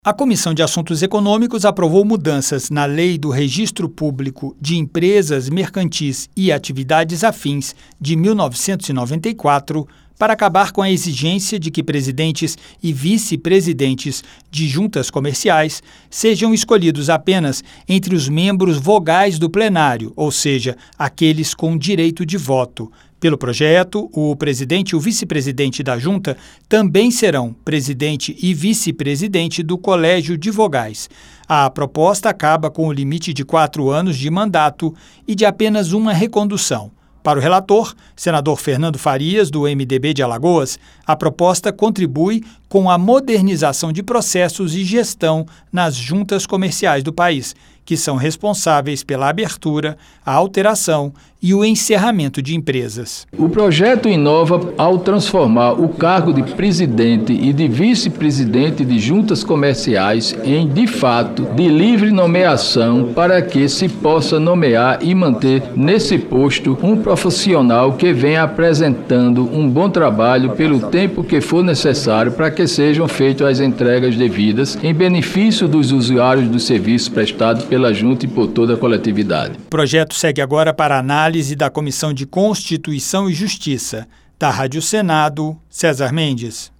A Comissão de Assuntos Econômicos aprovou mudanças na Lei do Registro Público de Empresas Mercantis e Atividades Afins de 1994 para acabar com a exigência de que presidentes e vice-presidentes de juntas comerciais sejam escolhidos apenas entre os membros vogais do plenário, ou seja, aqueles com direito de voto. Pelo projeto, o presidente e o vice-presidente da junta também serão presidente e vice-presidente do Colégio de Vogais. A proposta acaba com o limite de 4 anos de mandato e de apenas uma recondução. Para o relator, senador Fernando Farias, do MDB de Alagoas, a proposta contribui com a modernização de processos e gestão nas juntas comerciais do país, que são responsáveis pela abertura, a alteração e o encerramento de empresas. O projeto inova ao transformar o cargo de presidente e de vice-presidente de juntas comerciais em, de fato, de livre nomeação para que se possa nomear e manter nesse posto um profissional que venha apresentando um bom trabalho pelo tempo que for necessário para que sejam feitas as entregas devidas em benefício dos usuários dos serviços prestados pela junta e por toda a coletividade. O projeto segue agora para análise da Comissão de Constituição e Justiça. Da Rádio Senado, César Mendes.